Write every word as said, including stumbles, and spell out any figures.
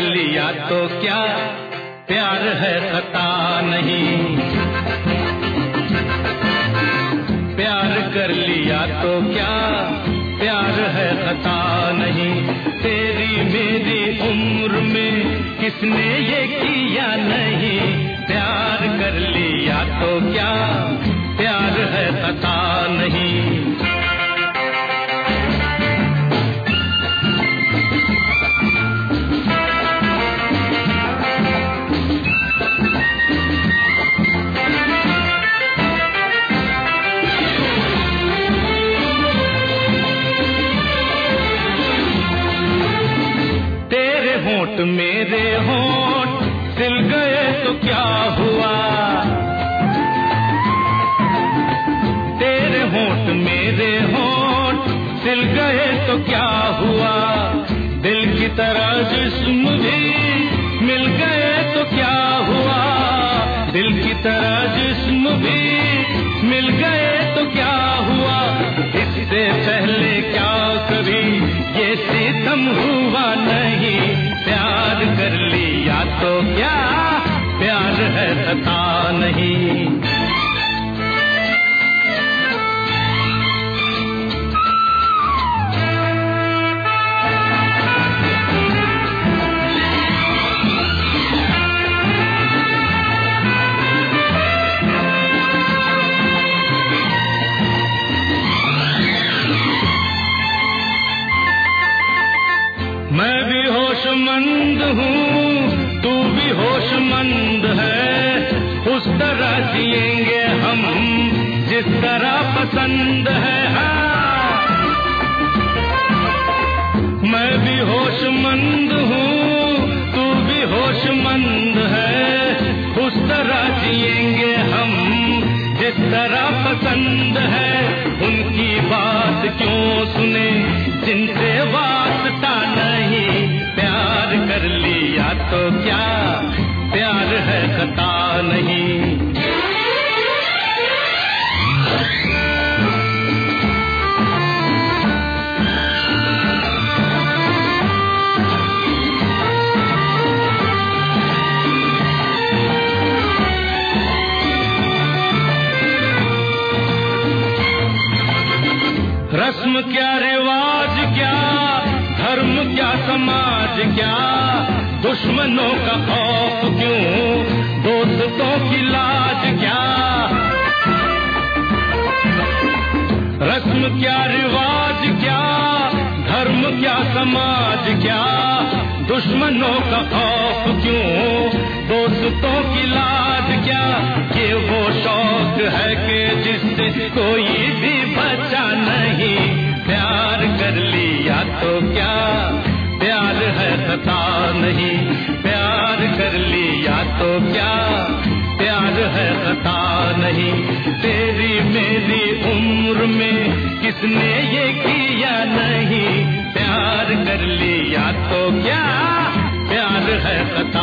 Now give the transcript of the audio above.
लिया तो क्या, प्यार है खता नहीं। प्यार कर लिया तो क्या, प्यार है खता नहीं। तेरी मेरी उम्र में किसने ये किया नहीं। प्यार कर लिया तो क्या, प्यार है खता नहीं। होंठ मेरे होंठ सिल गए तो क्या हुआ। तेरे होंठ मेरे होंठ सिल गए तो क्या हुआ। दिल की तरह जिस्म भी मिल गए तो क्या हुआ। दिल की तरह जिस्म भी मिल गए तो क्या हुआ। इससे पहले क्या कभी ये सितम हुआ नहीं। प्यार कर लिया तो क्या, प्यार है खता नहीं। मैं भी होशमंद हूँ, तू भी होशमंद है। उस तरह जिएंगे हम जिस तरह पसंद है। हाँ। मैं भी होशमंद हूँ, तू भी होशमंद है। उस तरह जिएंगे हम जिस तरह पसंद है। उनकी बात क्यों सुने जिनसे वास्ता नहीं। प्यार कर लिया तो क्या, प्यार है खता नहीं। रस्म क्या, रिवाज क्या, धर्म क्या, समाज क्या। दुश्मनों का खौफ क्यों, दोस्तों की लाज क्या। रस्म क्या, रिवाज क्या, धर्म क्या, समाज क्या। दुश्मनों का खौफ क्यों, दोस्तों की लाज क्या। ये वो शौक है कि जिससे कोई भी बचा नहीं। प्यार कर लिया तो क्या, प्यार है खता नहीं। प्यार कर लिया तो क्या, प्यार है खता नहीं। तेरी मेरी उम्र में किसने ये किया नहीं। प्यार कर लिया तो क्या, प्यार है खता